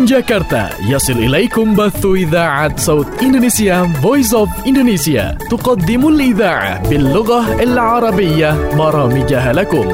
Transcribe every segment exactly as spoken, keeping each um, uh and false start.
جاكرتا يصل إليكم بث إذاعة صوت إندونيسيا Voice of Indonesia، تقدم الإذاعة باللغة العربية برامجها لكم.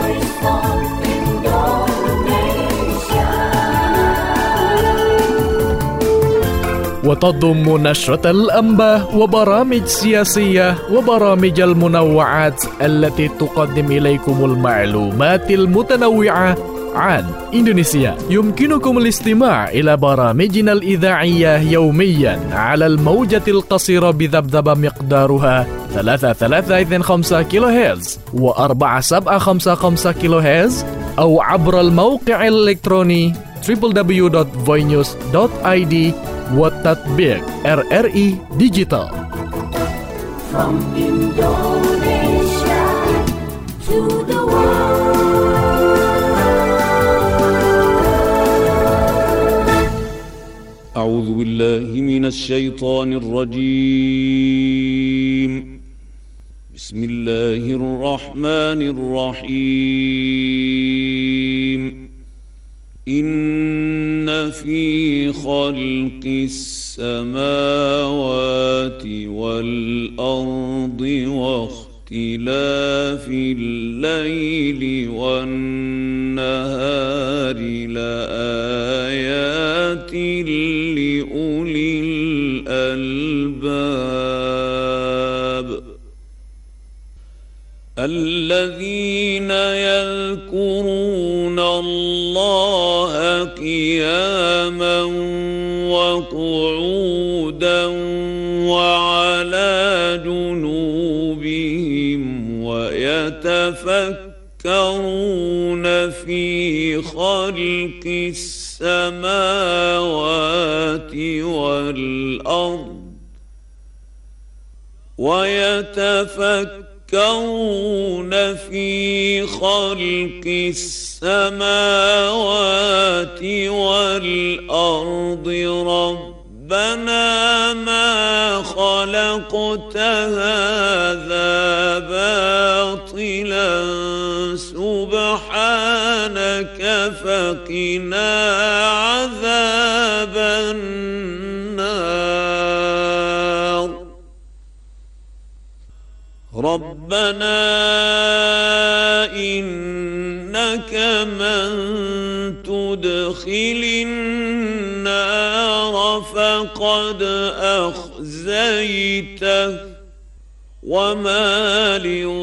وتضم نشرة الأنباء وبرامج سياسية وبرامج المنوعات التي تقدم إليكم المعلومات المتنوعة عن إندونيسيا. يمكنكم الاستماع إلى برامجنا الإذاعية يوميا على الموجة القصيرة بذبذبة مقدارها ثلاثة ثلاثة اثنين خمسة كيلو هرتز وأربعة سبعة خمسة خمسة كيلو هرتز، أو عبر الموقع الإلكتروني دبليو دبليو دبليو دوت voinews دوت آي دي والتطبيق آر آر إي Digital. From Indonesia to the world. أعوذ بالله من الشيطان الرجيم. بسم الله الرحمن الرحيم. إن في خلق السماوات والأرض واختلاف الليل والنهار لآيات لأولي الألباب الذين يذكرون الله قياما وقعودا وعلى جنوبهم ويتفكرون في خلق السماوات والأرض ويتفكرون يتفكرون في خلق السماوات والأرض ربنا ما خلقت هذا باطلا سبحانك فقنا عذاب النار. ربنا إنك من تدخل النار فقد أخزيته وما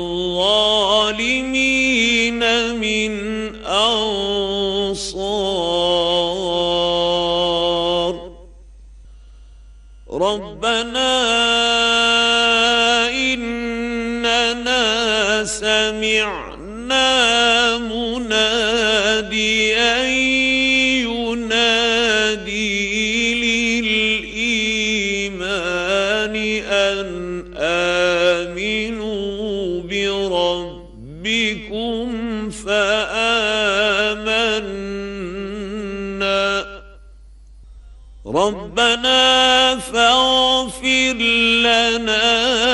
للظالمين من أنصار. ربنا سمعنا مناديا ينادي للإيمان أن آمنوا بربكم فآمنا. ربنا فاغفر لنا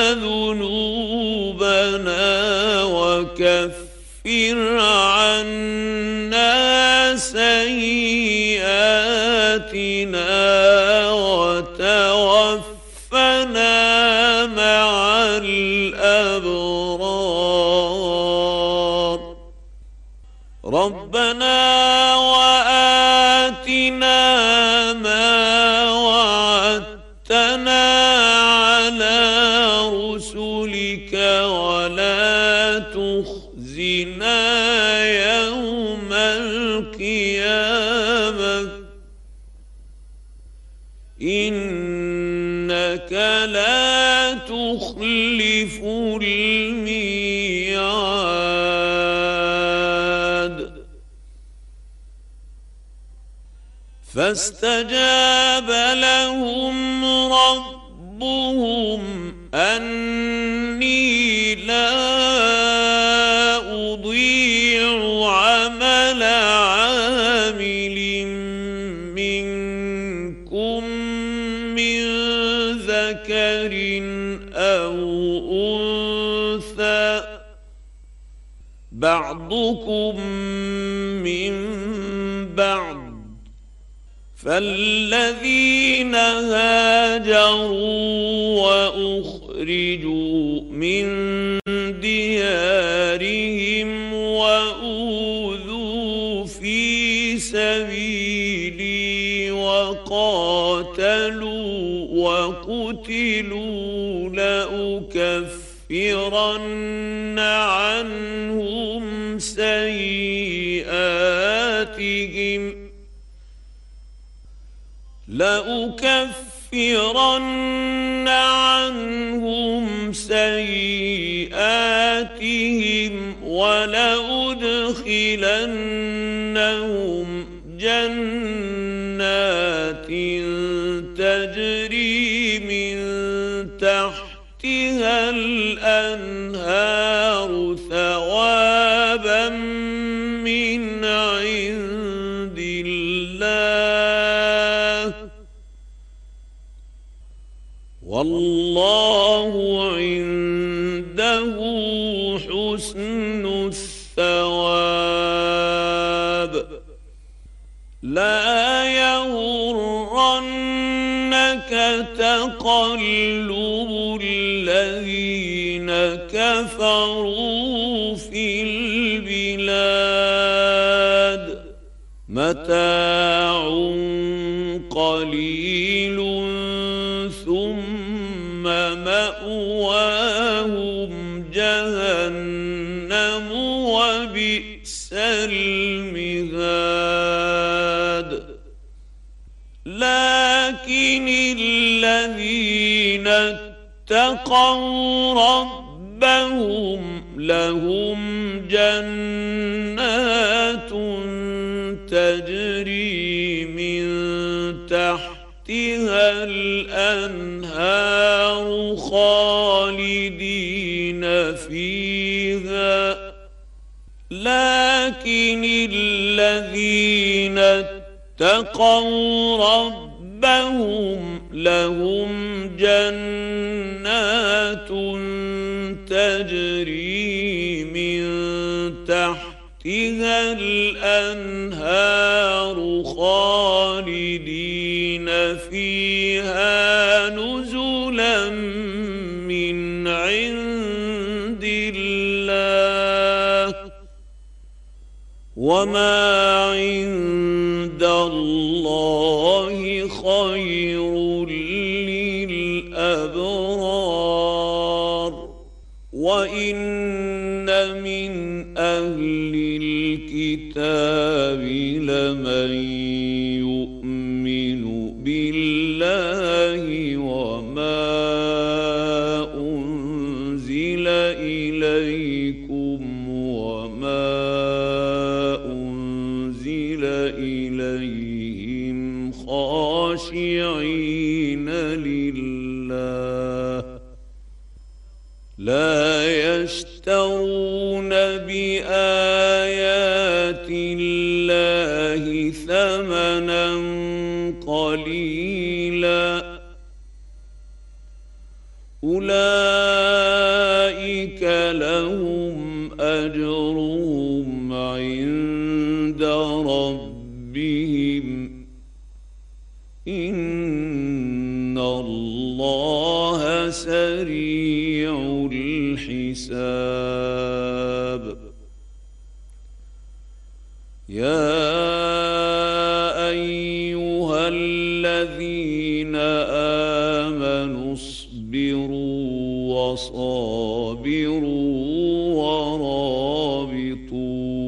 ذنوبنا وكفر عنا سيئاتنا وتوفنا مع الأبرار. ربنا وآتنا ما وعدتنا على رسلك ولا تخزنا يوم القيامة إنك لا تخلف الميعاد. فاستجاب لهم ربهم أني لا أضيع عمل عامل منكم من ذكر أو أنثى بعضكم من بعض فالذين هاجروا وأخرجوا من ديارهم وأوذوا في سبيلي وقاتلوا وقتلوا لأكفرن عنهم سيئاتهم لأكفرن عنهم سيئاتهم ولأدخلنهم جنات تجري من تحتها الأنهار ثوابا من عند الله والله عنده حسن الثواب لا يغرنك تقلب الذين كفروا في البلاد متاع قليل ثم مأواهم جهنم وبئس المهاد لكن الذين اتقوا ربهم لهم جنات تجري من تحتها الأنهار خالدين فيها لكن الذين اتقوا ربهم لهم جنات تجري من تحتها الأنهار خالدين فيها نزلا من عند الله وما عند الله خير للأبرار وإن من أهل الكتاب لمن يؤمن بالله وما أنزل إليكم وما أنزل إليهم خاشعين لله لا يشترون بآيات الله ثمنا قليلا أولئك لهم أجرهم عند ربهم إن الله سريع الحساب يا أيها الذين آمنوا اصبروا وصابروا ورابطوا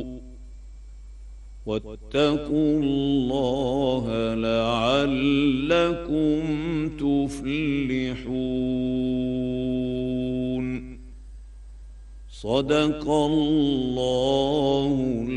واتقوا الله لعلكم تفلحون صدق الله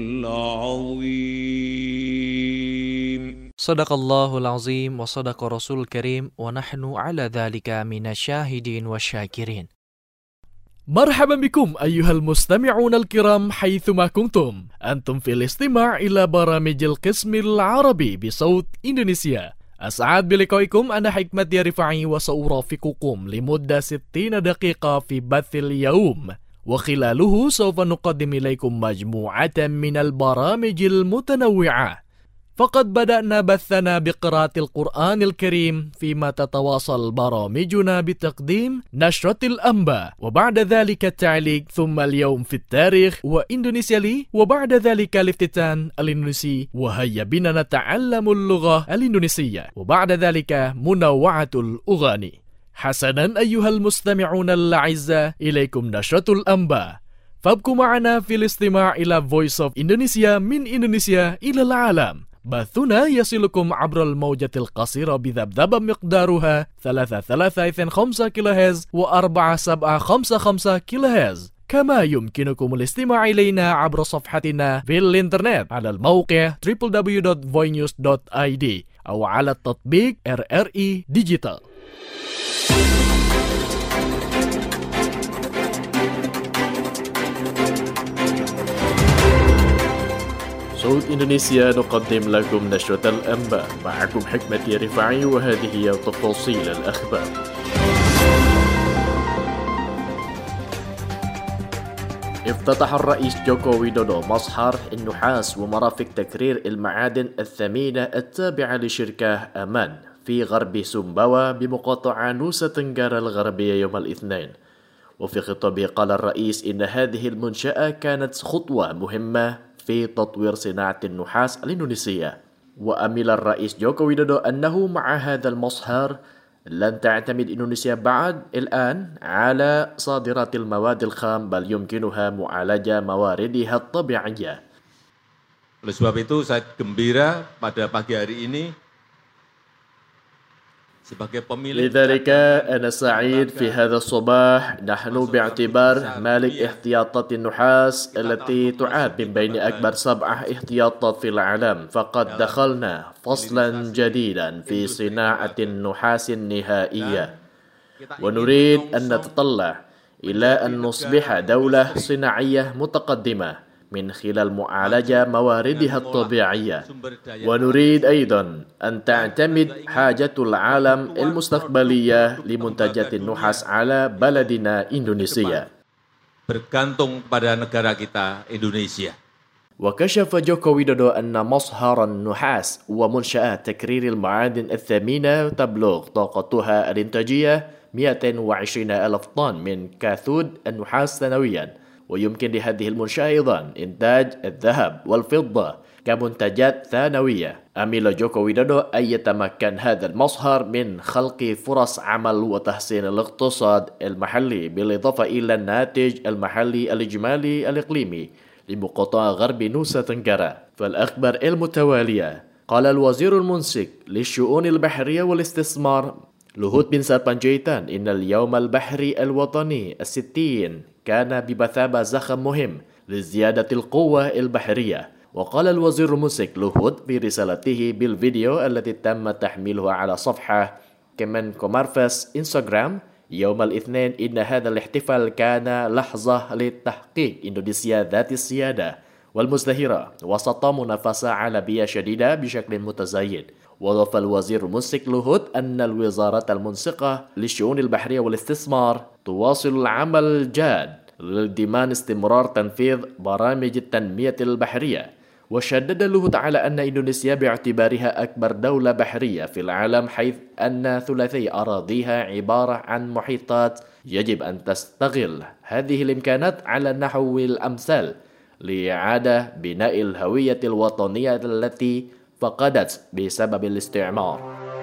العظيم صدق الله العظيم وصدق رسول الكريم ونحن على ذلك من الشاهدين والشاكرين. مرحبا بكم أيها المستمعون الكرام حيثما كنتم. أنتم في الاستماع إلى برامج القسم العربي بصوت إندونيسيا. أسعد بلقائكم. أنا حكمت رفاعي وسأرافقكم لمدة ستين دقيقة في بث اليوم، وخلاله سوف نقدم إليكم مجموعة من البرامج المتنوعة. فقد بدأنا بثنا بقراءة القرآن الكريم، فيما تتواصل برامجنا بتقديم نشرة الأنباء، وبعد ذلك التعليق، ثم اليوم في التاريخ وإندونيسيا لي، وبعد ذلك الافتتان الإندونيسي وهيا بنا نتعلم اللغة الإندونيسية، وبعد ذلك منوعة الأغاني. حسنا أيها المستمعون الأعزاء، إليكم نشرة الأنباء، فابقوا معنا في الاستماع إلى Voice of Indonesia من إندونيسيا إلى العالم. بثنا يصلكم عبر الموجة القصيرة بذبذبة مقدارها ثلاثة ثلاثة اثنين خمسة كيلو هرتز وأربعة سبعة خمسة خمسة كيلو هرتز. كما يمكنكم الاستماع إلينا عبر صفحتنا في الإنترنت على الموقع دبليو دبليو دبليو دوت فوي نيوز دوت آي دي أو على التطبيق إر إر إي ديجيتال. صوت إندونيسيا نقدم لكم نشرة الأنباء، معكم حكمتي رفاعي، وهذه هي تفاصيل الأخبار. افتتح الرئيس جوكو ويدودو مصهر النحاس ومرافق تكرير المعادن الثمينة التابعة لشركة أمان في غرب سومباوا بمقاطعة نوسا تنغارا الغربية يوم الاثنين. وفي خطابه قال الرئيس إن هذه المنشأة كانت خطوة مهمة في تطوير صناعة النحاس الإندونيسية. وأمل الرئيس جوكو ويدودو أنه مع هذا المصهر لن تعتمد إندونيسيا بعد الآن على صادرات المواد الخام، بل يمكنها معالجة مواردها الطبيعية. Oleh sebab itu saya gembira pada pagi hari ini sebagai pemilik. لذلك أنا سعيد في هذا الصباح، نحن باعتبار مالك احتياطات النحاس التي تعد من بين أكبر سبعة احتياطات في العالم، فقد دخلنا فصلا جديدا في صناعة النحاس النهائية، ونريد أن نتطلع إلى أن نصبح دولة صناعية متقدمة من خلال معالجة مواردها الطبيعية. ونريد أيضا أن تعتمد حاجة العالم المستقبلية لمنتجات النحاس على بلدنا إندونيسيا. Bergantung pada negara kita Indonesia. وكشف جوكو ويدودو أن مصهر النحاس ومنشآت تكرير المعادن الثمينة تبلغ طاقتها الإنتاجية مئتين وعشرين ألف طن من كاثود النحاس سنويا، ويمكن لهذه المنشأة أيضا إنتاج الذهب والفضة كمنتجات ثانوية. أمل جوكو ويدودو أن يتمكن هذا المصهر من خلق فرص عمل وتحسين الاقتصاد المحلي، بالإضافة إلى الناتج المحلي الإجمالي الإقليمي لمقاطعة غرب نوسا تنغارا. فالأخبار المتوالية، قال الوزير المنسق للشؤون البحرية والاستثمار لوهوت بن ساربانجايتان إن اليوم البحري الوطني الستين كان بمثابة زخم مهم لزيادة القوة البحرية. وقال الوزير المنسق لوهوت في رسالته بالفيديو التي تم تحميله على صفحة كمان كومارفس إنستغرام يوم الاثنين إن هذا الاحتفال كان لحظة لتحقيق إندونيسيا ذات السيادة والمزدهرة وسط منافسة عالمية شديدة بشكل متزايد. وضاف الوزير المنسق لوهوت أن الوزارة المنسقة للشؤون البحرية والاستثمار تواصل العمل الجاد لضمان استمرار تنفيذ برامج التنمية البحرية. وشدد لوهوت على أن إندونيسيا باعتبارها أكبر دولة بحرية في العالم، حيث أن ثلاثي أراضيها عبارة عن محيطات، يجب أن تستغل هذه الإمكانات على النحو الأمثل لإعادة بناء الهوية الوطنية التي فقدت بسبب الاستعمار.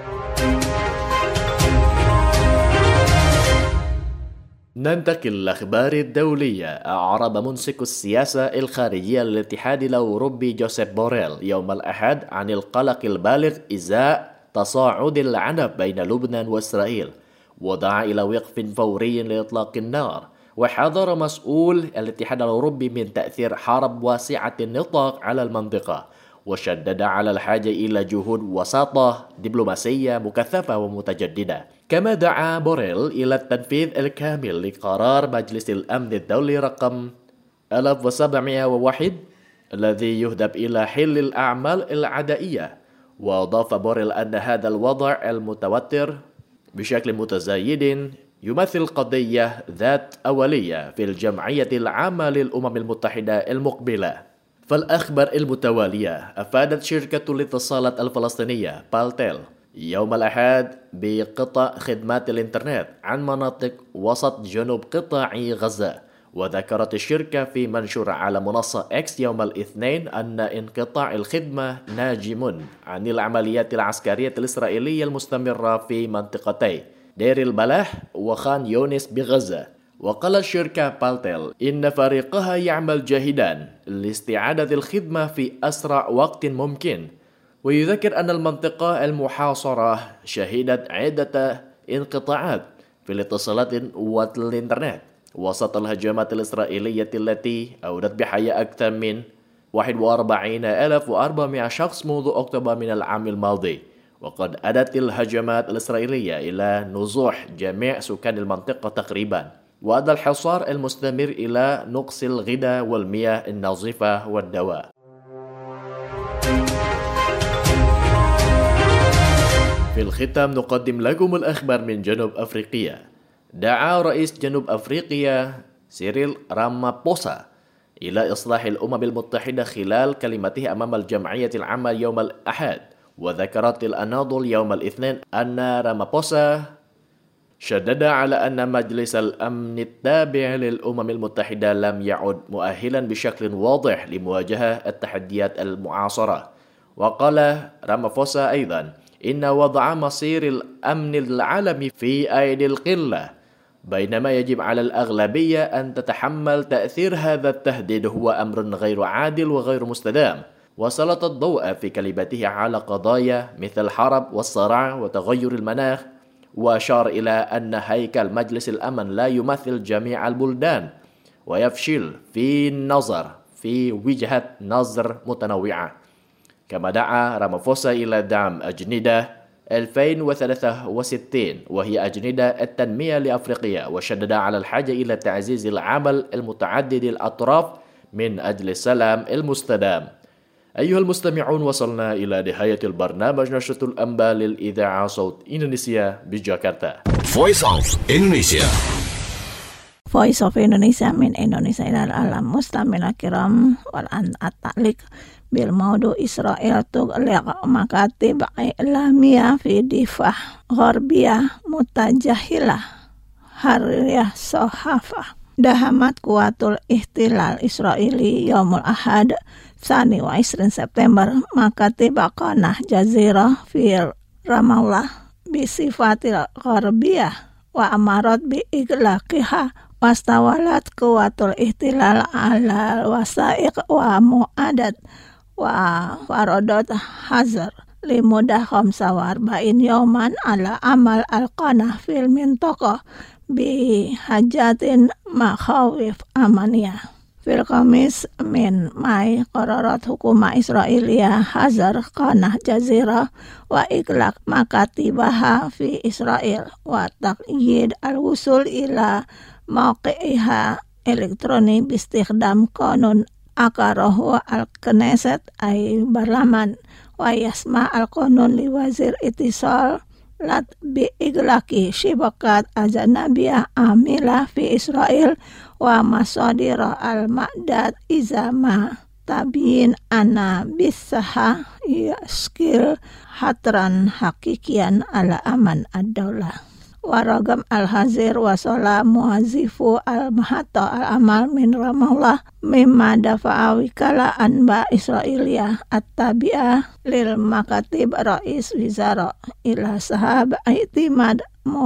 ننتقل للأخبار الدولية. أعرب منسق السياسة الخارجية للاتحاد الأوروبي جوزيف بوريل يوم الأحد عن القلق البالغ إزاء تصاعد العنف بين لبنان وإسرائيل، ودعا إلى وقف فوري لإطلاق النار. وحذر مسؤول الاتحاد الأوروبي من تأثير حرب واسعة النطاق على المنطقة، وشدد على الحاجة إلى جهود وساطة دبلوماسية مكثفة ومتجددة. كما دعا بوريل إلى التنفيذ الكامل لقرار مجلس الأمن الدولي رقم ألف وسبعمئة وواحد الذي يهدف إلى حل الأعمال العدائية. وأضاف بوريل أن هذا الوضع المتوتر بشكل متزايد يمثل قضية ذات أولية في الجمعية العامة للأمم المتحدة المقبلة. فالأخبار المتوالية أفادت شركة الاتصالات الفلسطينية بالتل يوم الأحد بقطع خدمات الإنترنت عن مناطق وسط جنوب قطاع غزة. وذكرت الشركة في منشور على منصة إكس يوم الاثنين أن انقطاع الخدمة ناجم عن العمليات العسكرية الإسرائيلية المستمرة في منطقتي دير البلاح وخان يونس بغزة. وقال الشركة بالتل إن فريقها يعمل جاهدا لاستعادة الخدمة في أسرع وقت ممكن. ويذكر أن المنطقة المحاصرة شهدت عدة انقطاعات في الاتصالات والإنترنت وسط الهجمات الإسرائيلية التي أودت بحياة أكثر من واحد وأربعين ألف وأربعمائة شخص منذ أكتوبر من العام الماضي. وقد أدت الهجمات الإسرائيلية إلى نزوح جميع سكان المنطقة تقريبا. وأدى الحصار المستمر إلى نقص الغذاء والمياه النظيفة والدواء. في الختام نقدم لكم الأخبار من جنوب أفريقيا. دعا رئيس جنوب أفريقيا سيريل رامابوسا إلى إصلاح الأمم المتحدة خلال كلمته أمام الجمعية العامة يوم الأحد. وذكرت الأناضول يوم الاثنين أن رامابوسا شدد على أن مجلس الأمن التابع للأمم المتحدة لم يعد مؤهلا بشكل واضح لمواجهة التحديات المعاصرة. وقال رامابوسا أيضا إن وضع مصير الأمن العالمي في أيدي القلة، بينما يجب على الأغلبية أن تتحمل تأثير هذا التهديد هو أمر غير عادل وغير مستدام. وسلط الضوء في كلمته على قضايا مثل الحرب والصراع وتغير المناخ. وأشار إلى أن هيكل مجلس الأمن لا يمثل جميع البلدان ويفشل في النظر في وجهة نظر متنوعة. كما دعا رامافوسا إلى دعم أجندة ألفين وثلاثة وستين وهي أجندة التنمية لأفريقيا. وشدد على الحاجة إلى تعزيز العمل المتعدد الأطراف من أجل السلام المستدام. أيها المستمعون، وصلنا إلى نهاية البرنامج نشرة الأنباء للإذاعة صوت إندونيسيا بجاكرتا. Voice of Indonesia. Voice of Indonesia min Indonesia ilal alam. Mustamina kiram wal an at-ta'liq bil maudu Israel tughliq makatib ilamiyah fi difah gharbiyah mutajahilah hariyah sohafah. Dahamat kuatul ihtilal Israeli yaumul ahad Sani wa isrin September makatib qanah jazirah fi Ramallah bisifatil gharbiyah wa amarat bi iglaqiha wastawalat kuatul ihtilal ala wasaiq wa mu'adat wa farodot hazar limudah khamsa wa arba'in yawman ala amal al-qanah fil mintaqah bi hajatin makhawif amaniyah. Fil Kamis min Mai qararat hukuma Israelia hazar qanah jazirah wa iglaq makatibaha fi Israel wa taqyid al-wusul ila mawqi'iha elektroni bistikhdam qanun akarahu al-Knesset ay barlaman wa yasma al-qanun li wazir itisal lat bi iglaki shibakat ajanabiyah amila fi Israel wa masadira al-ma'dad izama tabiin ana bisaha yaskil hatran hakikian ala aman ad-daulah. Waragam al-hazir wasala muazifu al-mahata al-amal min Ramallah mimma dafa'a wikala anba Israelia at-tabi'ah lil makatib rais wizara ila sahab aitimad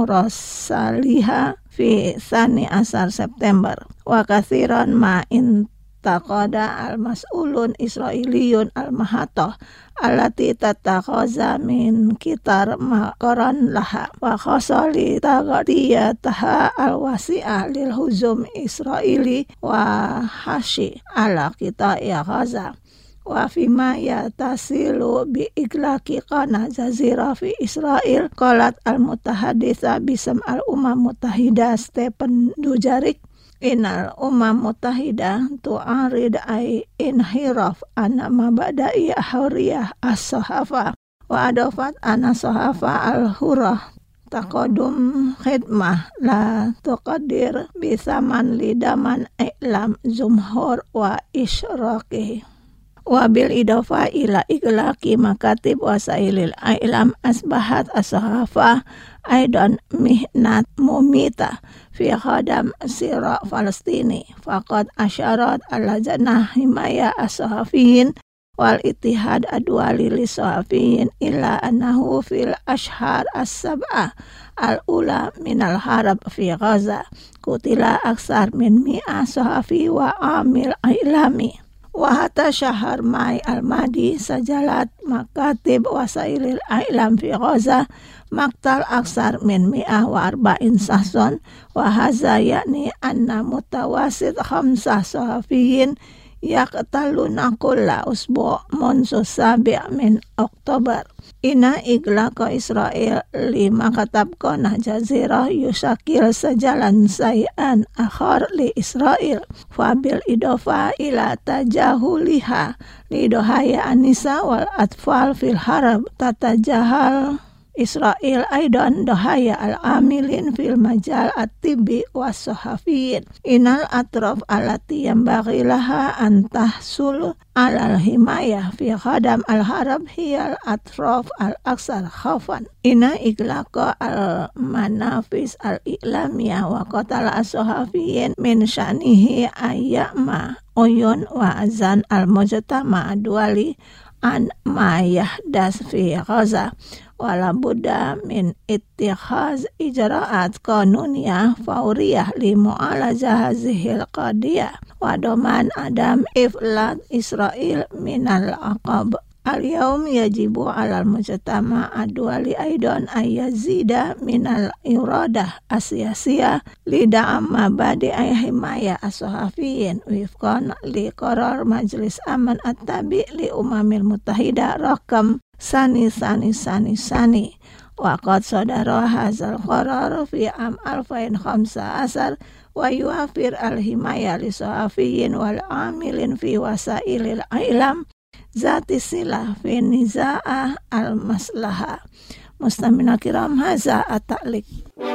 murasaliha fi sani asar September. Wa kathiran ma intaqada al-mas'ulun Israeliyun al-mahata alati tatakhaza min kitar makaran laha wa khasali tagadiyataha al-wasi'ah lil huzum Israeli wa hashi ala kita ya Gaza wa fima yatasilu bi iglaki qana jazira fi Israel qalat al-mutahaditha bisam al-umam mutahida Stephen Dujarric inal umam mutahida tu'arid ay inhiraf ana mabada'i ahuriyah as-sahafa wa adafat ana sahafa al-hurah taqadum khidmah la tuqadir bisaman lidaman i'lam zumhur wa isyraqih. Wabil idofa ila iglaki makatib wasailil ailam asbahat as-sahafah aidan mihnat mumita fi khadam sira Falastini faqad asyarat ala janah himaya as-sahafiyin wal ittihad adwali lis-sahafiyin illa annahu fil ashhar as-sab'ah al-ula minal harab fi Gaza kutila aksar min mi'ah sahafi wa amil ilami. Wahata syahar Mai al-Madi sajalat makatib wasailil ailam fi Gaza maktal aksar min mi'ah wa arba'in sahson wahaza yakni anna mutawasid khamsah sahafiyin yaqtaluna kulla usbu' munsu sabi' min Oktober. Ina iglaqa Israel lima katabqa nah jazirah yusakil sejalan sayan akhar li Israel fabil idofa ila tajahuliha lidohaya anisa wal atfal fil harab tatajahal Israel aidan dohaya al-amilin fil majal at-tibbi was-sahafiyin inal atraf alati yang bagilaha antahsul alal himayah fi khadam al-harab hiyal atraf al-aksar khafan ina iglaqa al-manafis al-i'lamiyah wa qatala as-sahafiyin min sya'nihi ayyama uyun wa azan al-mujtama duali an mayah das fi Gaza wala budda min ittikhaz ijra'at qanuniyah fauriyah li mu'alajah hazihil qadiyah wa doman adam iflat Israel minal aqab. Al-yawm yajibu alal mujtama adwali aidan ayyazida minal iradah asyasiyah lida amma badi ayhimaya as-sahafiyin wifqan li qarar majlis aman at-tabi li umamil mutahida rakam sani sani sani sani wa qad sadara hazal qarar fi am alfain khamsa asar wa yuafir al-himaya li sahafiyin wal amilin fi wasailil ailam zati silah fi niza'ah al-maslahah. Mustamina kiram haza at-ta'liq.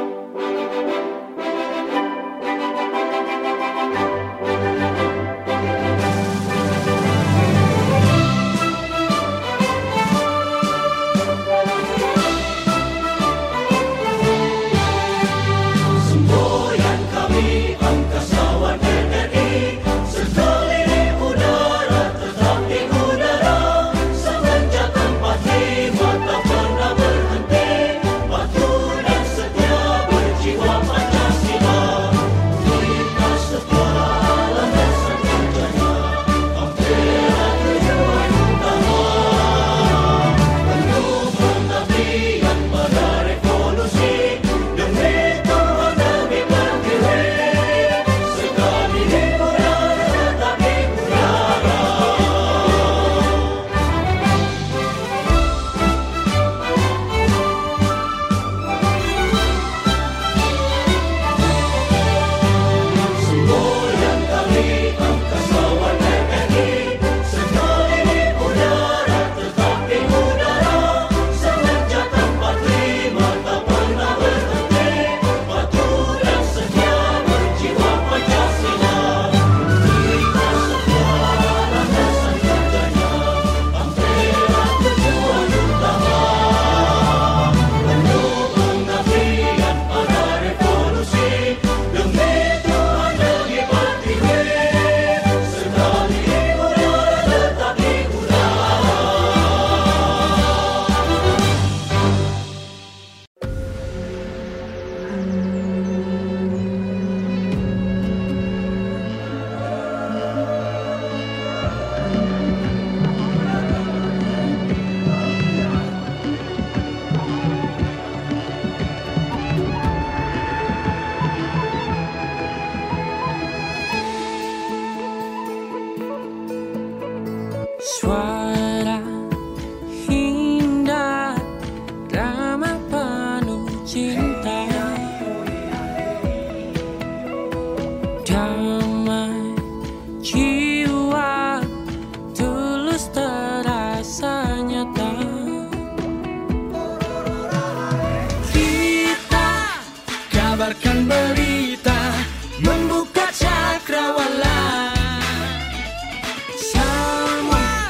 Suara indah, ramah penuh cinta, damai jiwa, tulus terasa nyata. Kita kabarkan berita, membuka cakrawala. Semua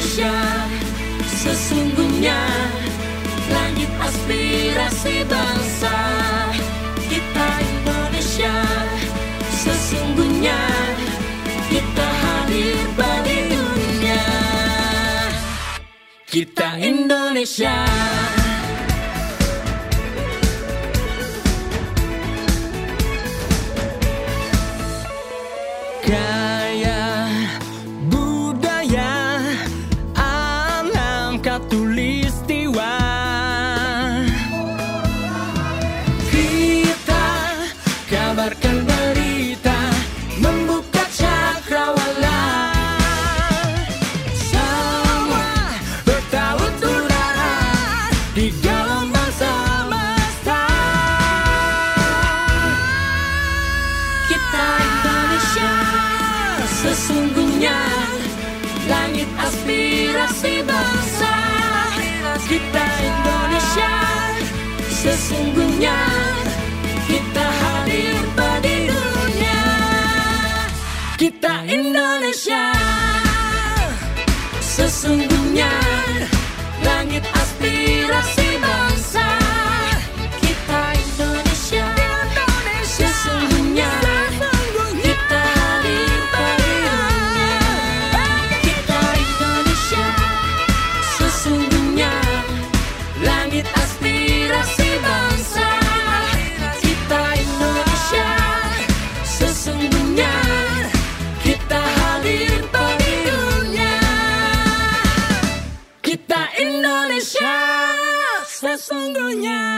Indonesia, sesungguhnya langit aspirasi bangsa. Kita Indonesia, sesungguhnya kita hadir bagi dunia. Kita Indonesia. Gaya budaya alam katulistiwa, kita kabarkan berita, membuka cakrawala. Semua bertaut udara di gelombang semesta. Kita Indonesia, sesungguhnya langit aspirasi bangsa. Kita Indonesia, sesungguhnya kita hadir pada dunia. Kita Indonesia, sesungguhnya langit aspirasi bangsa. Kita Indonesia, sesungguhnya kita hadir pada dunia. Kita Indonesia, sesungguhnya langit aspirasi bangsa. Kita Indonesia, sesungguhnya kita hadir pada dunia. Kita Indonesia, sesungguhnya.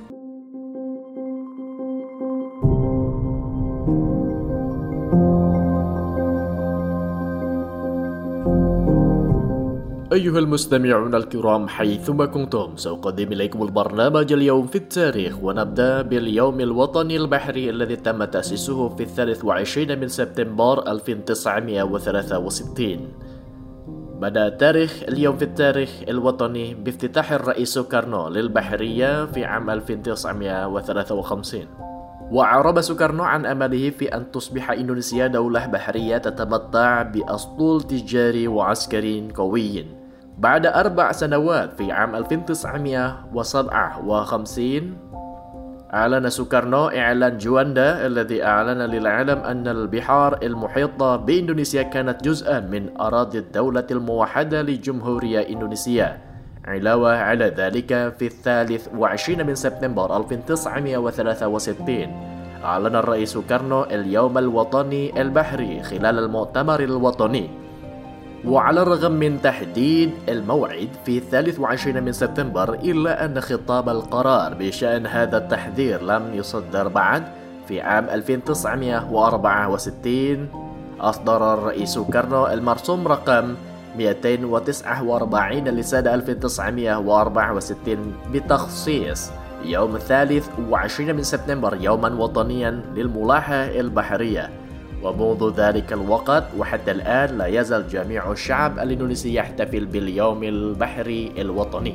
أيها المستمعون الكرام حيثما كنتم، سأقدم إليكم البرنامج اليوم في التاريخ، ونبدأ باليوم الوطني البحري الذي تم تأسيسه في الثالث والعشرين من سبتمبر ألف وتسعمائة وثلاثة وستين. بدأ تاريخ اليوم في التاريخ الوطني بافتتاح الرئيس سوكارنو للبحرية في عام ألف وتسعمائة وثلاثة وخمسين، وأعرب سوكارنو عن أمله في أن تصبح إندونيسيا دولة بحرية تتمتع بأسطول تجاري وعسكري قوي. بعد أربع سنوات في عام ألف وتسعمائة وسبعة وخمسين أعلن سوكارنو إعلان جواندا الذي أعلن للعالم أن البحار المحيطة بإندونيسيا كانت جزءا من أراضي الدولة الموحدة لجمهورية إندونيسيا. علاوة على ذلك في الثالث والعشرين من سبتمبر ألف وتسعمائة وثلاثة وستين أعلن الرئيس سوكارنو اليوم الوطني البحري خلال المؤتمر الوطني. وعلى الرغم من تحديد الموعد في الثالث والعشرين من سبتمبر، إلا أن خطاب القرار بشأن هذا التحذير لم يصدر بعد. في عام ألف وتسعمائة وأربعة وستين أصدر الرئيس سوكارنو المرسوم رقم مئتين وتسعة وأربعين لسنة ألف وتسعمائة وأربعة وستين بتخصيص يوم الثالث والعشرين من سبتمبر يوما وطنيا للملاحة البحرية. ومنذ ذلك الوقت وحتى الآن لا يزال جميع الشعب الإندونيسي يحتفل باليوم البحري الوطني.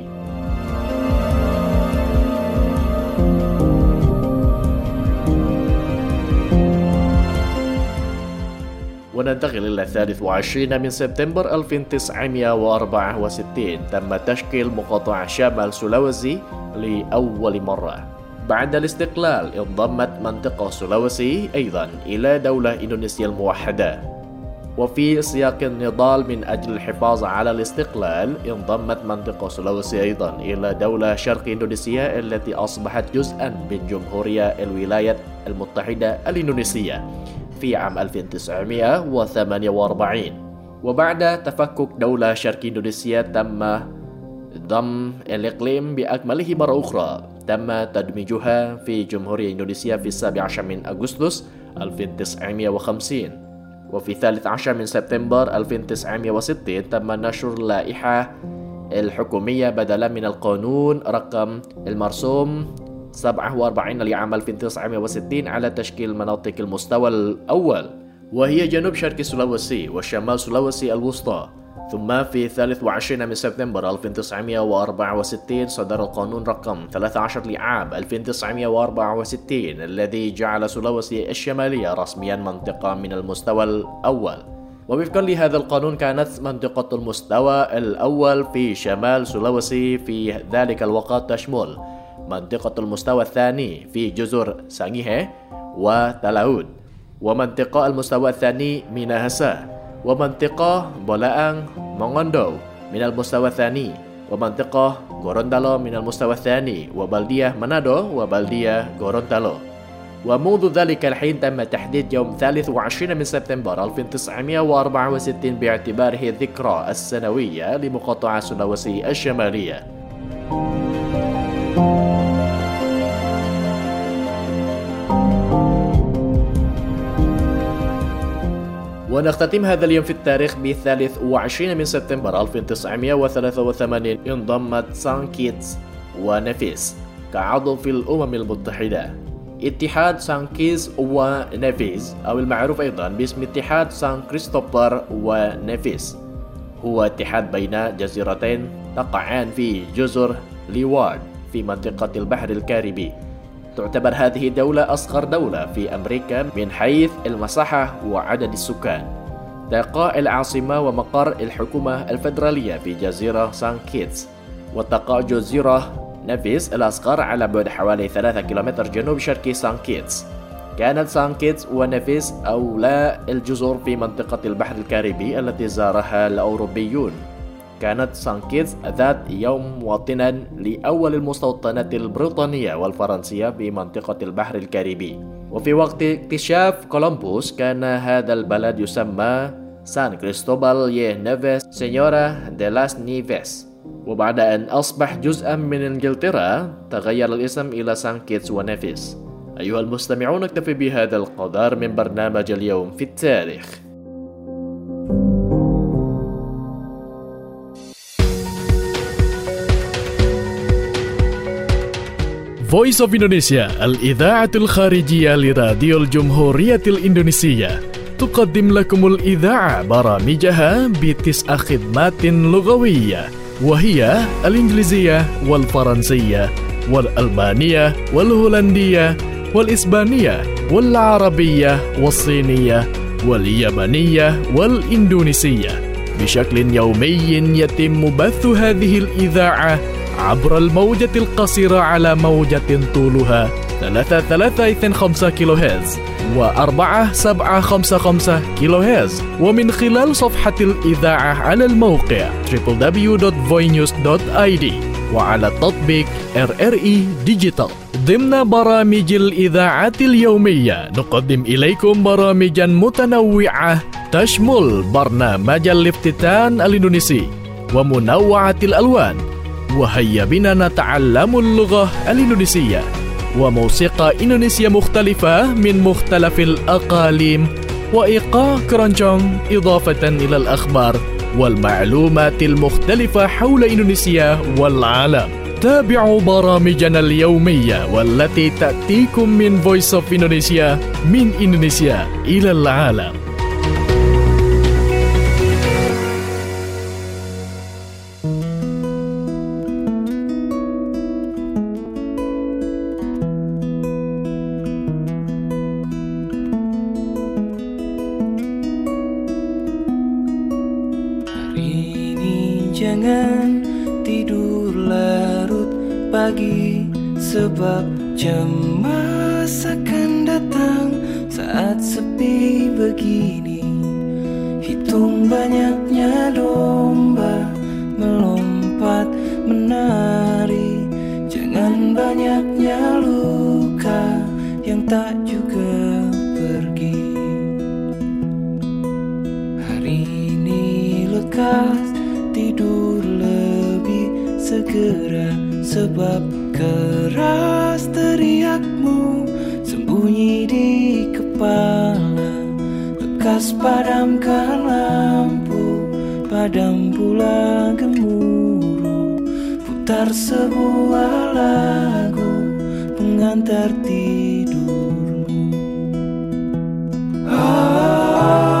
وننتقل إلى الثالث والعشرين من سبتمبر ألف وتسعمائة وأربعة وستين. تم تشكيل مقاطعة شمال سولويسي لأول مرة. بعد الاستقلال انضمت منطقة سولويسي أيضا إلى دولة إندونيسيا الموحدة. وفي سياق النضال من أجل الحفاظ على الاستقلال انضمت منطقة سولويسي أيضا إلى دولة شرق إندونيسيا التي أصبحت جزءا من جمهورية الولايات المتحدة الإندونيسية في عام ألف وتسعمائة وثمانية وأربعين. وبعد تفكك دولة شرق إندونيسيا تم ضم الإقليم بأكمله مرة أخرى. تم تدميجها في جمهورية إندونيسيا في السابع عشر من أغسطس ألف وتسعمائة وخمسين. وفي الثالث عشر من سبتمبر ألف وتسعمائة وستين تم نشر اللائحة الحكومية بدلا من القانون رقم المرسوم سبعة وأربعين لعام ألف وتسعمائة وستين على تشكيل مناطق المستوى الأول، وهي جنوب شرق سولويسي وشمال سولويسي الوسطى. ثم في الثالث والعشرين من سبتمبر ألف وتسعمائة وأربعة وستين صدر القانون رقم ثلاثة عشر لعام ألف وتسعمائة وأربعة وستين الذي جعل سولويسي الشمالية رسميا منطقة من المستوى الأول. ووفقا لهذا القانون كانت منطقة المستوى الأول في شمال سلوسي في ذلك الوقت تشمل منطقة المستوى الثاني في جزر سانغيه وتلاود، ومنطقة المستوى الثاني ميناهاسا، ومنطقة بولاang Mongondo من المستوى الثاني، ومنطقة غورونتالو من المستوى الثاني، وبلدية منادو وبلدية غورونتالو. ومنذ ذلك الحين تم تحديد يوم ثالث وعشرين من سبتمبر ألف وتسعمائة وأربعة وستين باعتباره الذكرى السنوية لمقاطعة سلوسي الشمالية. ونختتم هذا اليوم في التاريخ بالثالث وعشرين من سبتمبر ألف وتسعمائة وثلاثة وثمانين انضمت سان كيتس ونيفيس كعضو في الأمم المتحدة. اتحاد سان كيتس ونيفيس أو المعروف أيضا باسم اتحاد سان كريستوفر ونيفيس هو اتحاد بين جزيرتين تقعان في جزر ليوارد في منطقة البحر الكاريبي. تعتبر هذه الدولة أصغر دولة في أمريكا من حيث المساحة وعدد السكان. تقع العاصمة ومقر الحكومة الفيدرالية في جزيرة سان كيتس، وتقع جزيرة نيفيس الأصغر على بعد حوالي ثلاثة كيلومتر جنوب شرقي سان كيتس. كانت سان كيتس ونيفيس أولى الجزر في منطقة البحر الكاريبي التي زارها الأوروبيون. كانت سان كيتس ذات يوم موطنا لأول المستوطنات البريطانية والفرنسية في منطقة البحر الكاريبي. وفي وقت اكتشاف كولومبوس كان هذا البلد يسمى سان كريستوبال ي نيفيس سينيورا دي لاس نيفيس، وبعد أن أصبح جزءا من إنجلترا تغير الاسم إلى سان كيتس ونيفيس. أيها المستمعون، نكتفي بهذا القدر من برنامج اليوم في التاريخ. Voice of Indonesia الإذاعة الخارجية لراديو الجمهورية الإندونيسية تقدم لكم الإذاعة برامجها بتسع خدمات لغوية، وهي الإنجليزية والفرنسية والألمانية والهولندية والإسبانية والعربية والصينية واليابانية والإندونيسية. بشكل يومي يتم بث هذه الإذاعة عبر الموجة القصيرة على موجة طولها ثلاثة ثلاثة اثنين خمسة كيلو هرتز وأربعة سبعة خمسة خمسة كيلو هرتز، ومن خلال صفحة الإذاعة على الموقع دبليو دبليو دبليو دوت فوي نيوز دوت آي دي وعلى تطبيق آر آر إي ديجيتال. ضمن برامج الإذاعة اليومية نقدم إليكم برامجا متنوعة تشمل برنامج الافتتان الإندونيسي ومنوعة الألوان، وهيا بنا نتعلم اللغة الإندونيسية، وموسيقى إندونيسية مختلفة من مختلف الأقاليم، وإيقاع كرونجونج، إضافة إلى الأخبار والمعلومات المختلفة حول إندونيسيا والعالم. تابعوا برامجنا اليومية والتي تأتيكم من Voice of Indonesia من إندونيسيا إلى العالم. Jangan tidur larut pagi, sebab cemas akan datang saat sepi begini. Hitung banyaknya domba melompat menari, jangan banyaknya luka yang tak juga pergi. Hari ini lekas tidur lebih segera, sebab keras teriakmu sembunyi di kepala. Lekas padamkan lampu, padam pula gemuruh. Putar sebuah lagu pengantar tidurmu. Ah,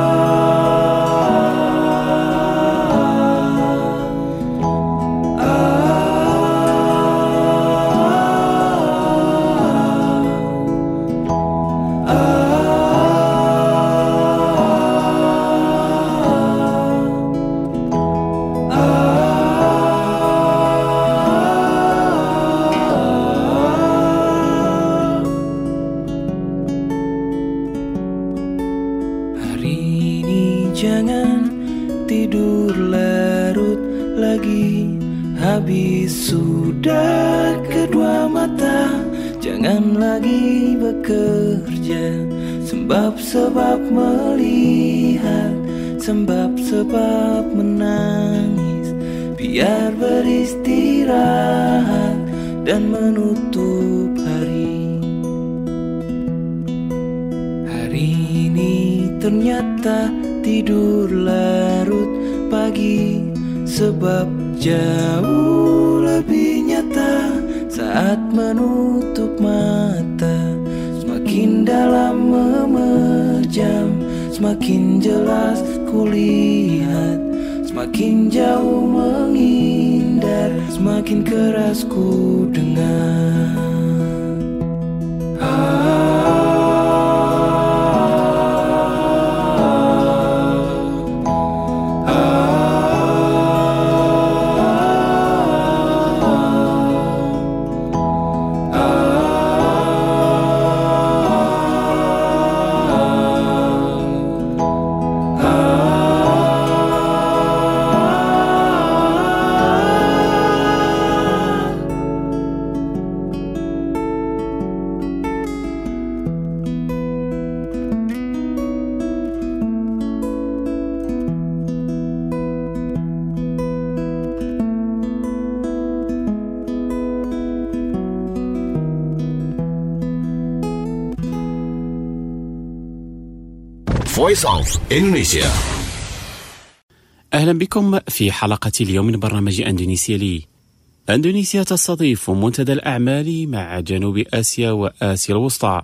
lagi, habis sudah kedua mata. Jangan lagi bekerja, sebab-sebab melihat, sebab-sebab menangis. Biar beristirahat dan menutup hari. Hari ini ternyata tidur larut pagi, sebab jauh lebih nyata saat menutup mata. Semakin dalam memejam, semakin jelas kulihat, semakin jauh menghindar, semakin keras ku dengar. Voice of Indonesia. أهلا بكم في حلقة اليوم من برنامج أندونيسيا لي. أندونيسيا تستضيف منتدى الأعمال مع جنوب آسيا وآسيا الوسطى.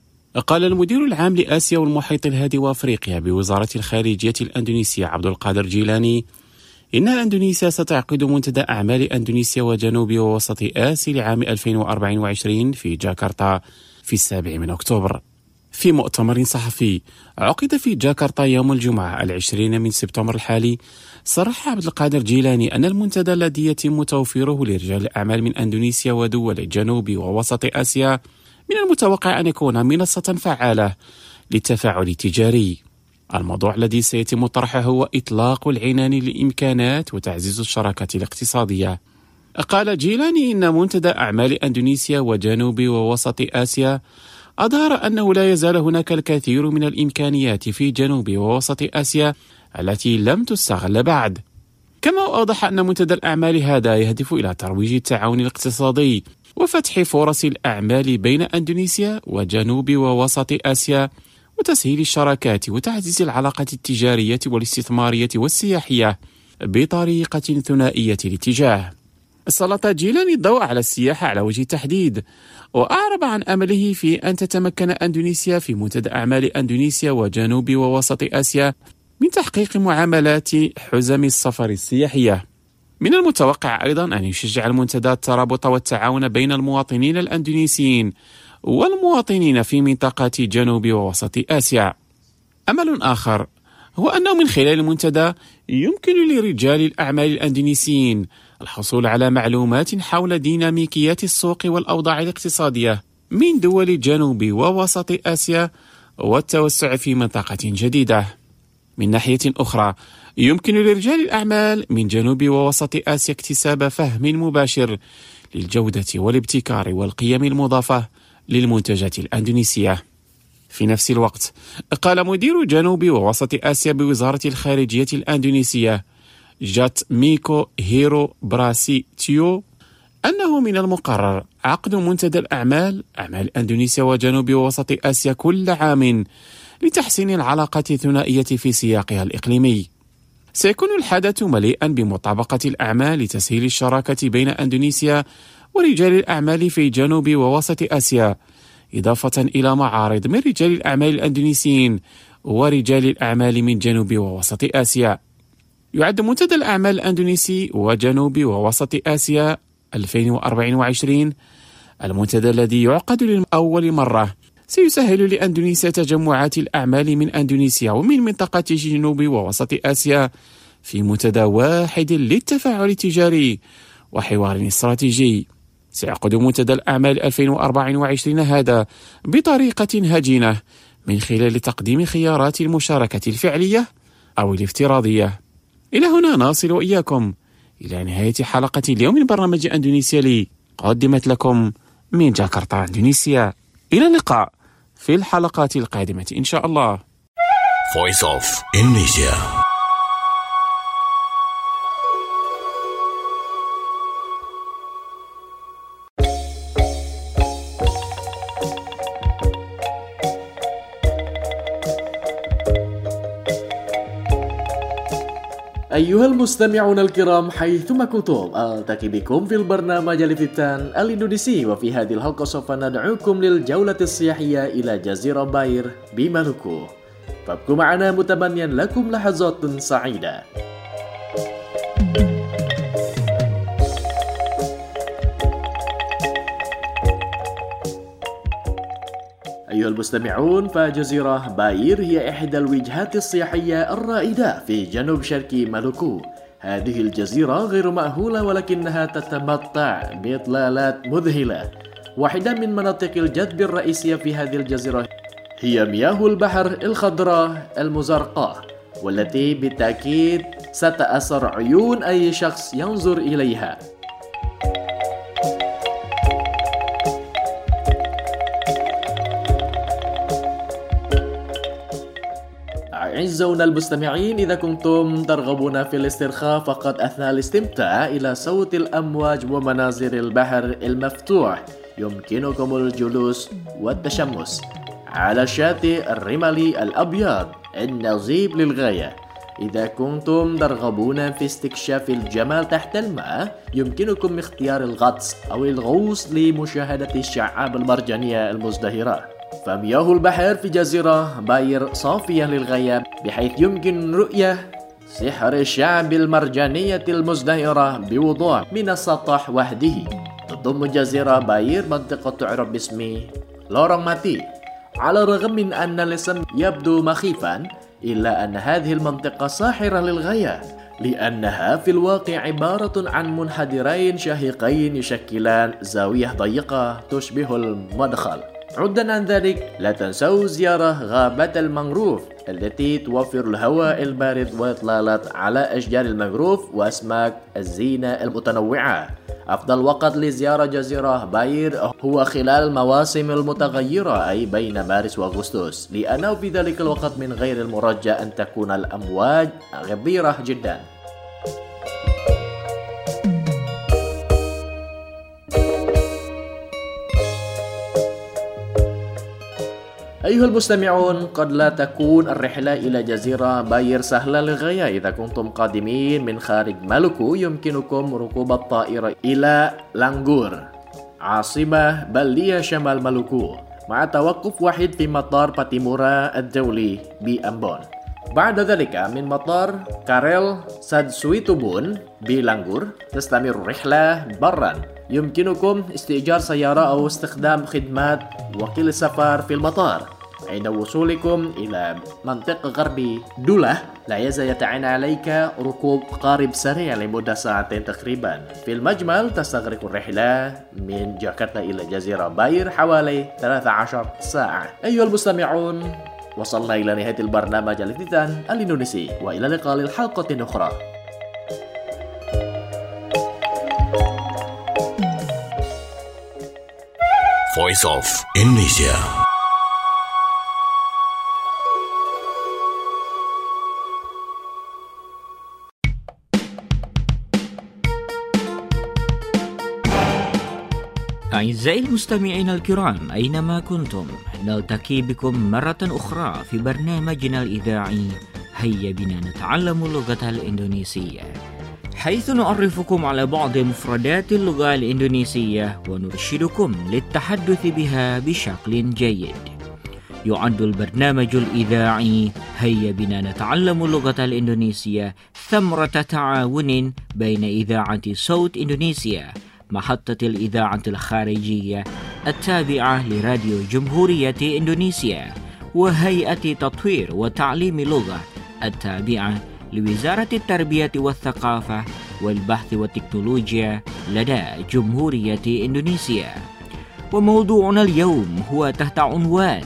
قال المدير العام لآسيا والمحيط الهادي وأفريقيا بوزارة الخارجية الأندونيسية عبد القادر جيلاني إن أندونيسيا ستعقد منتدى أعمال أندونيسيا وجنوب ووسط آسيا لعام ألفين وأربعة وعشرين في جاكرتا في السابع من أكتوبر. في مؤتمر صحفي عقد في جاكرتا يوم الجمعة العشرين من سبتمبر الحالي، صرح عبد القادر جيلاني أن المنتدى الذي يتم توفيره لرجال الأعمال من أندونيسيا ودول جنوب ووسط آسيا من المتوقع أن يكون منصة فعالة للتفاعل التجاري. الموضوع الذي سيتم طرحه هو إطلاق العنان للإمكانات وتعزيز الشراكة الاقتصادية. قال جيلاني إن منتدى أعمال أندونيسيا وجنوب ووسط آسيا أظهر أنه لا يزال هناك الكثير من الإمكانيات في جنوب ووسط آسيا التي لم تستغل بعد. كما أوضح أن منتدى الأعمال هذا يهدف إلى ترويج التعاون الاقتصادي وفتح فرص الأعمال بين أندونيسيا وجنوب ووسط آسيا وتسهيل الشراكات وتعزيز العلاقات التجارية والاستثمارية والسياحية بطريقة ثنائية الاتجاه. سلط جيلاني الضوء على السياحة على وجه التحديد، وأعرب عن أمله في أن تتمكن أندونيسيا في منتدى أعمال أندونيسيا وجنوب ووسط آسيا من تحقيق معاملات حزم السفر السياحية. من المتوقع أيضا أن يشجع المنتدى الترابط والتعاون بين المواطنين الأندونيسيين والمواطنين في منطقة جنوب ووسط آسيا. أمل آخر هو أنه من خلال المنتدى يمكن لرجال الأعمال الأندونيسيين الحصول على معلومات حول ديناميكيات السوق والأوضاع الاقتصادية من دول جنوب ووسط آسيا والتوسع في منطقة جديدة. من ناحية أخرى يمكن لرجال الأعمال من جنوب ووسط آسيا اكتساب فهم مباشر للجودة والابتكار والقيم المضافة للمنتجات الأندونيسية. في نفس الوقت قال مدير جنوب ووسط آسيا بوزارة الخارجية الأندونيسية جات ميكو هيرو براسي تيو أنه من المقرر عقد منتدى الأعمال أعمال أندونيسيا وجنوب ووسط آسيا كل عام لتحسين العلاقات الثنائية في سياقها الإقليمي. سيكون الحدث مليئا بمطابقة الأعمال لتسهيل الشراكة بين أندونيسيا ورجال الأعمال في جنوب ووسط آسيا، إضافة إلى معارض من رجال الأعمال الأندونيسيين ورجال الأعمال من جنوب ووسط آسيا. يعد منتدى الأعمال الأندونيسي وجنوب ووسط آسيا ألفين وأربعة وعشرين المنتدى الذي يعقد لأول مرة سيسهل لأندونيسيا تجمعات الأعمال من أندونيسيا ومن منطقة جنوب ووسط آسيا في منتدى واحد للتفاعل التجاري وحوار استراتيجي. سيعقد منتدى الأعمال ألفين وأربعة وعشرين هذا بطريقة هجينة من خلال تقديم خيارات المشاركة الفعلية أو الافتراضية. إلى هنا نصل إياكم إلى نهاية حلقة اليوم من برنامج أندونيسيا لي قدمت لكم من جاكرتا إندونيسيا. إلى اللقاء في الحلقات القادمة إن شاء الله. Voice of Indonesia. أيها المستمعون الكرام حيثما كنتم، ألتقي بكم في البرنامج الفتان الإندونيسي، وفي هذه الحلقة سوف ندعوكم للجولة السياحية إلى جزيرة باير بمالوكو. فابقوا معنا متمنيا لكم لحظات سعيدة. أيها المستمعون، فجزيرة باير هي إحدى الوجهات السياحية الرائدة في جنوب شرق مالوكو. هذه الجزيرة غير مأهولة ولكنها تتمتع بإطلالات مذهلة. واحدة من مناطق الجذب الرئيسية في هذه الجزيرة هي مياه البحر الخضراء المزرقاء، والتي بالتأكيد ستأثر عيون أي شخص ينظر إليها. أعزائنا المستمعين، إذا كنتم ترغبون في الاسترخاء فقط أثناء الاستمتاع إلى صوت الأمواج ومناظر البحر المفتوح، يمكنكم الجلوس والتشمس على الشاطئ الرملي الأبيض النظيف للغاية. إذا كنتم ترغبون في استكشاف الجمال تحت الماء، يمكنكم اختيار الغطس أو الغوص لمشاهدة الشعاب المرجانية المزدهرة. فمياه البحر في جزيرة باير صافية للغاية، بحيث يمكن رؤية سحر الشعب المرجانية المزدهرة بوضوح من السطح وحده. تضم جزيرة باير منطقة تعرف باسم لورong mati. على الرغم من أن الاسم يبدو مخيفا، إلا أن هذه المنطقة ساحرة للغاية، لأنها في الواقع عبارة عن منحدرين شاهقين يشكلان زاوية ضيقة تشبه المدخل. عدا عن ذلك، لا تنسوا زيارة غابة المانغروف التي توفر الهواء البارد وإطلالات على أشجار المانغروف وأسماك الزينة المتنوعة. أفضل وقت لزيارة جزيرة باير هو خلال المواسم المتغيرة، أي بين مارس وأغسطس، لأنه في ذلك الوقت من غير المرجى أن تكون الأمواج غبيرة جدا. أيها المستمعون، قد لا تكون الرحلة إلى جزيرة باير سهلة للغاية. إذا كنتم قادمين من خارج مالوكو، يمكنكم ركوب الطائرة إلى لانغور، عاصمة بلدية شمال مالوكو، مع توقف واحد في مطار باتيمورا الدولي بأمبون. بعد ذلك من مطار كاريل سادسويتوبون بلانغور تستمر الرحلة برا. يمكنكم استئجار سيارة أو استخدام خدمات وكيل السفر في المطار. عند وصولكم إلى منطقة غربي دولة، لا يزال يتعين عليك ركوب قارب سريع لمدة ساعتين تقريبا. في المجمل تستغرق الرحلة من جاكرتا إلى جزيرة باير حوالي ثلاث عشرة ساعة. أيها المستمعون، وصلنا إلى نهاية البرنامج الفتان الإندونيسي، وإلى اللقاء للحلقة أخرى. Voice of Indonesia. أعزائي المستمعين الكرام، أينما كنتم، نلتقي بكم مرة أخرى في برنامجنا الإذاعي هيا بنا نتعلم اللغة الإندونيسية، حيث نعرفكم على بعض مفردات اللغة الإندونيسية ونرشدكم للتحدث بها بشكل جيد. يعد البرنامج الإذاعي هيا بنا نتعلم اللغة الإندونيسية ثمرة تعاون بين إذاعة صوت إندونيسيا، محطة الإذاعة الخارجية التابعة لراديو جمهورية إندونيسيا، وهيئة تطوير وتعليم اللغة التابعة لوزارة التربية والثقافة والبحث والتكنولوجيا لدى جمهورية إندونيسيا. وموضوعنا اليوم هو تحت عنوان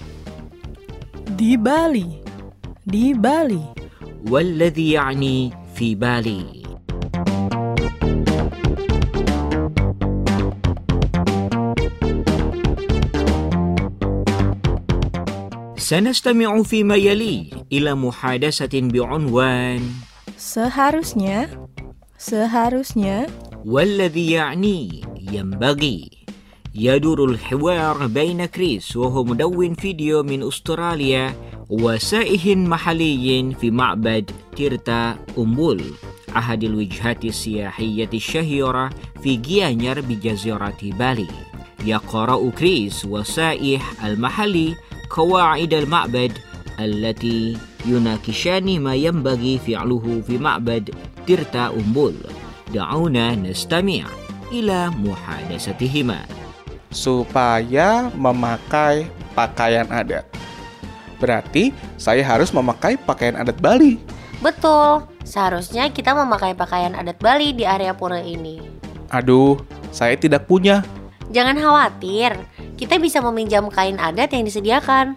دي بالي دي بالي، والذي يعني في بالي. سنستمع فيما يلي إلى محادثة بعنوان Seharusnya, seharusnya والذي يعني ينبغي. يدور الحوار بين كريس وهو مدون فيديو من أستراليا وسائح محلي في معبد تيرتا أمبول، أحد الوجهات السياحية الشهيرة في جيانير بجزيرة بالي. يقرأ كريس وسائح المحلي قواعد المعبد التي يناقشان ما ينبغي فعله في معبد تيرتا أمبول. دعونا نستمع إلى محادثتهما. Supaya memakai pakaian adat. Berarti saya harus memakai pakaian adat Bali. Betul, seharusnya kita memakai pakaian adat Bali di area pura ini. Aduh, saya tidak punya. Jangan khawatir, kita bisa meminjam kain adat yang disediakan.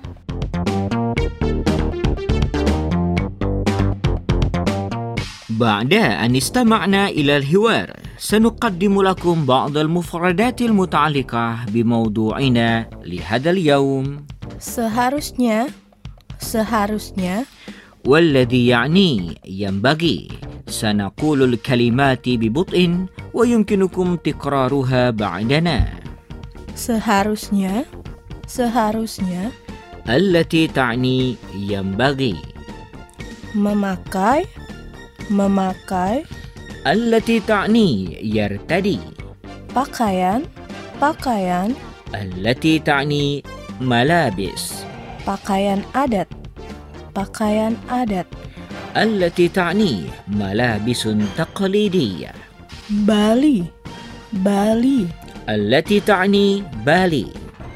بعد أن استمعنا إلى الحوار سنقدم لكم بعض المفردات المتعلقة بموضوعنا لهذا اليوم. Seharusnya, seharusnya والذي يعني ينبغي. سنقول الكلمات ببطء ويمكنكم تكرارها بعدنا. Seharusnya, seharusnya التي تعني ينبغي. Memakai, memakai التي تعني يرتدي. Pakaian, pakaian التي تعني ملابس. Pakaian adat, pakaian adat التي تعني ملابس تقليدية. Bali, Bali التي تعني بالي.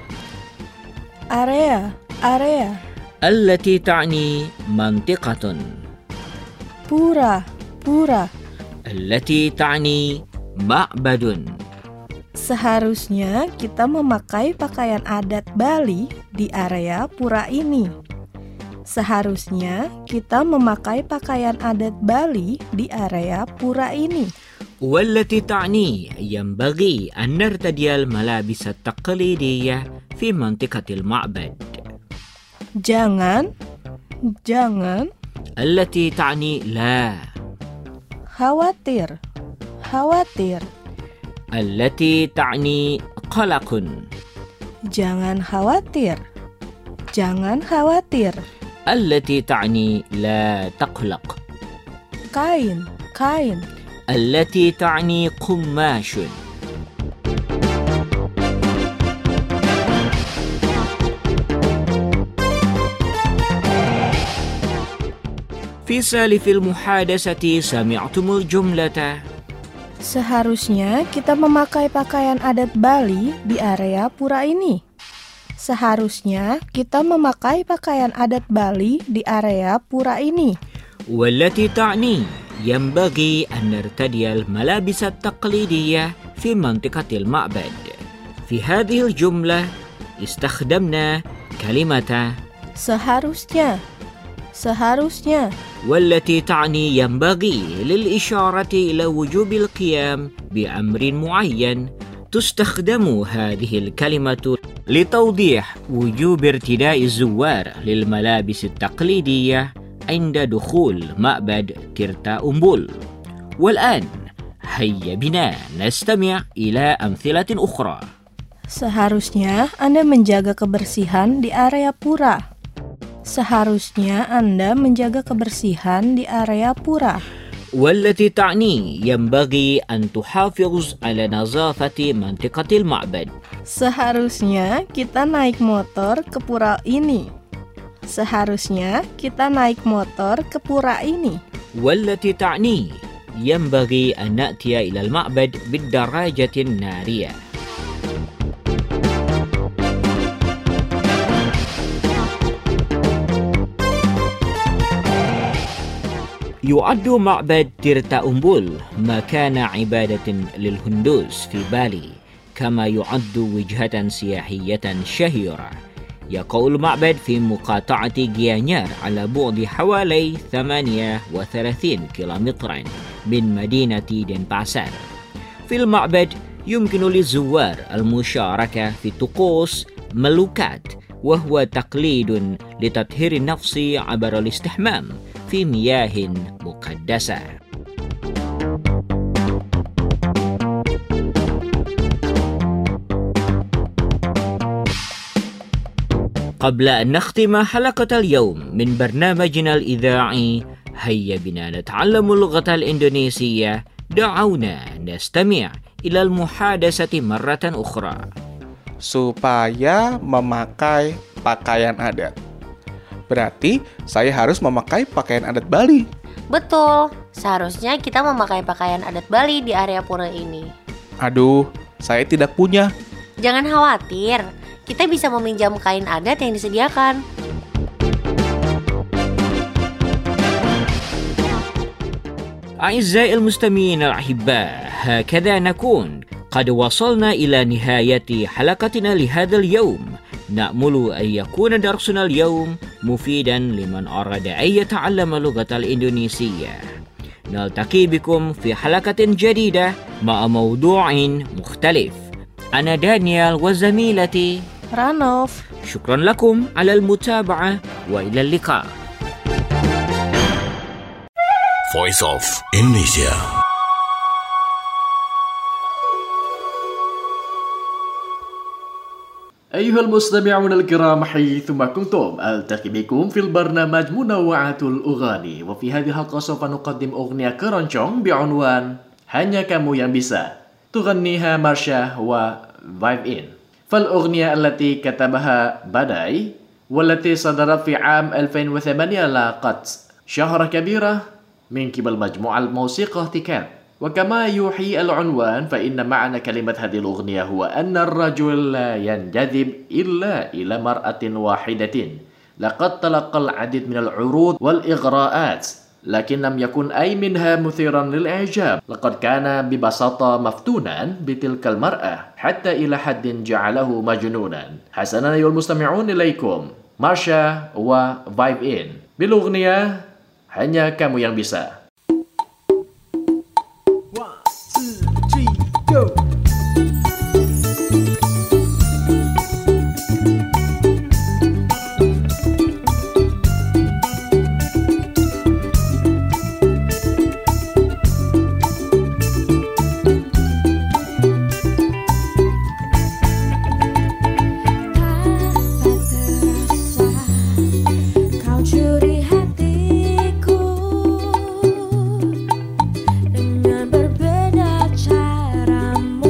Area, area التي تعني منطقة. Pura, pura التي تعني معبد. Seharusnya kita memakai pakaian adat Bali di area pura ini. Seharusnya kita memakai pakaian adat Bali di area pura ini. والتي تعني ينبغي أن نرتدي الملابس التقليدية في منطقة المعبد. Jangan, jangan التي تعني لا. khawatir, khawatir التي تعني قلق. Jangan khawatir, jangan khawatir التي تعني لا تقلق. Kain, kain التي تعني قماش. في سالف المحادثة سمعتم الجملة. Seharusnya kita memakai pakaian adat Bali di area pura ini. Seharusnya kita memakai pakaian adat Bali di area pura ini. والتي تعني ينبغي أن نرتدي الملابس التقليدية في منطقة المعبد. في هذه الجملة استخدمنا كلمة Seharusnya, seharusnya والتي تعني ينبغي للإشارة إلى وجوب القيام بأمر معين. تستخدم هذه الكلمة لتوضيح وجوب ارتداء الزوار للملابس التقليدية عند دخول معبد تيرتا أمبول. والآن هيا بنا نستمع إلى أمثلة أخرى. Seharusnya Anda menjaga kebersihan di area pura. Seharusnya Anda menjaga kebersihan di area pura. والتي تعني ينبغي أن تحافظ على نظافة منطقة المعبد. Seharusnya kita naik motor ke pura ini. Seharusnya kita naik motor ke pura ini. والتي تعني ينبغي أن نأتي إلى المعبد بالدراجة النارية. يعد معبد تيرتا أمبول مكان عبادة للهندوس في بالي، كما يعد وجهة سياحية شهيرة. يقع المعبد في مقاطعة جيانير على بعد حوالي ثمانية وثلاثين كيلومترا من مدينة دنباسار. في المعبد يمكن للزوار المشاركة في طقوس ملوكات وهو تقليد لتطهير النفس عبر الاستحمام في مياه مقدسة. قبل أن نختم حلقة اليوم من برنامجنا الإذاعي هيا بنا نتعلم اللغة الإندونيسية. دعونا نستمع إلى المحادثة مرة أخرى. Supaya memakai pakaian adat. Berarti saya harus memakai pakaian adat Bali. Betul, seharusnya kita memakai pakaian adat Bali di area pura ini. Aduh, saya tidak punya. Jangan khawatir, kita bisa meminjam kain adat yang disediakan. أعزائي المستمعين الأحباء، هكذا نكون قد وصلنا إلى نهاية حلقتنا لهذا اليوم. نأمل أن يكون درسنا اليوم مفيدا لمن أراد أن يتعلم اللغة الإندونيسية. نلتقي بكم في حلقة جديدة مع موضوع مختلف. أنا دانيال وزميلتي رانوف. شكرا لكم على المتابعة وإلى اللقاء. Voice of Indonesia. أيها المستمعون الكرام حيثما كنتم، ألتقي بكم في البرنامج منوعات الأغاني، وفي هذه الحلقة سوف نقدم أغنية keroncong بعنوان Hanya Kamu Yang Bisa، تغنيها مارشا وفايف إن. فالأغنية التي كتبها بداي والتي صدرت في عام ألفين وثمانية لاقت شهرة كبيرة من قبل مجموعة الموسيقى تيكات. وكما يوحي العنوان فإن معنى كلمة هذه الأغنية هو أن الرجل لا ينجذب إلا إلى مرأة واحدة. لقد تلقى العديد من العروض والإغراءات لكن لم يكن أي منها مثيرا للإعجاب. لقد كان ببساطة مفتونا بتلك المرأة حتى إلى حد جعله مجنونا. حسنا أيها المستمعون، إليكم مارشا وفايف إن بالأغنية Hanya Kamu Yang Bisa. One, two, three, go! Dengan berbeda caramu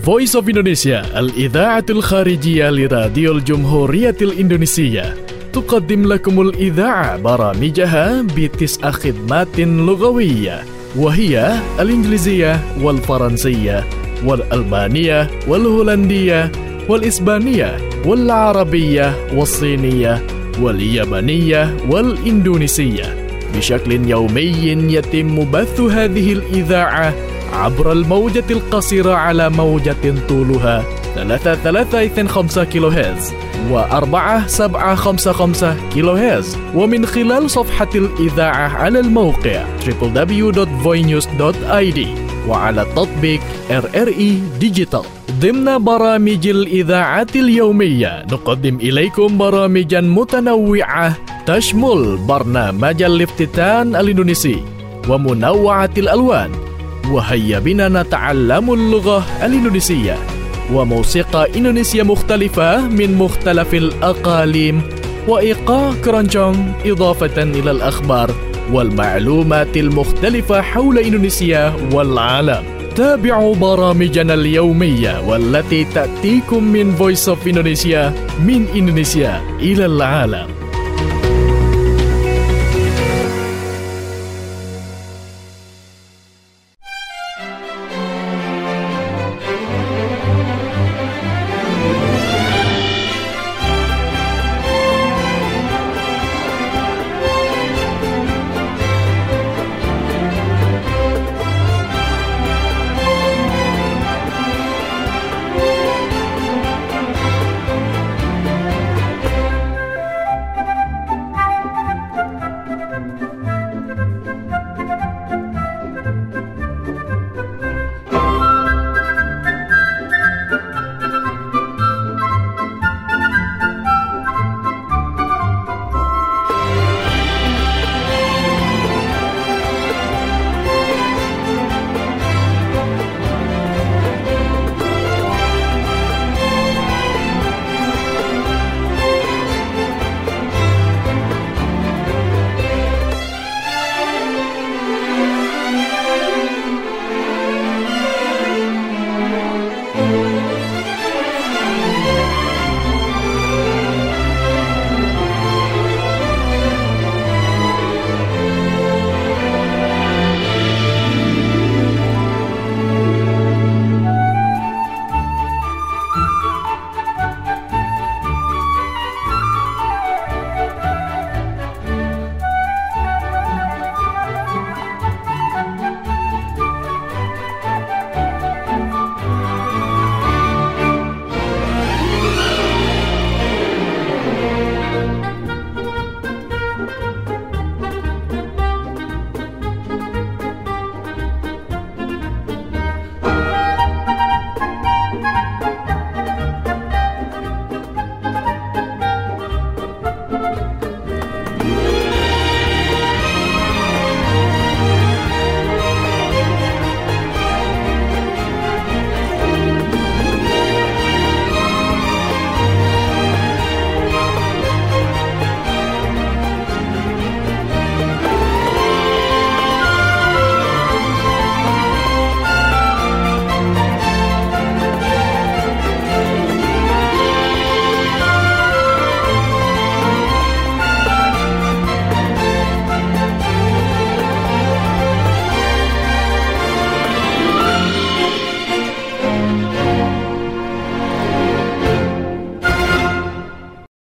Voice of Indonesia الإذاعة الخارجية لراديو الجمهورية الإندونيسية تقدم لكم الإذاعة برامجها بتسع خدمات لغوية، وهي الإنجليزية والفرنسية والألبانية والهولندية والإسبانية والعربية والصينية واليابانية والإندونيسية. بشكل يومي يتم بث هذه الإذاعة عبر الموجة القصيرة على موجة طولها ثلاثة ثلاثة اثنين خمسة كيلو هرتز وأربعة سبعة خمسة خمسة كيلو هرتز، ومن خلال صفحة الإذاعة على الموقع دبليو دبليو دبليو دوت فوي نيوز دوت آي دي وعلى تطبيق آر آر إي ديجيتال. ضمن برامج الإذاعة اليومية نقدم إليكم برامجا متنوعة تشمل برنامج الافتتان الإندونيسي ومنوعة الألوان، وهيا بنا نتعلم اللغة الإندونيسية، وموسيقى إندونيسية مختلفة من مختلف الأقاليم، وإيقاع كرانشونغ، إضافة إلى الأخبار والمعلومات المختلفة حول إندونيسيا والعالم. تابعوا برامجنا اليومية والتي تأتيكم من Voice of Indonesia من إندونيسيا إلى العالم.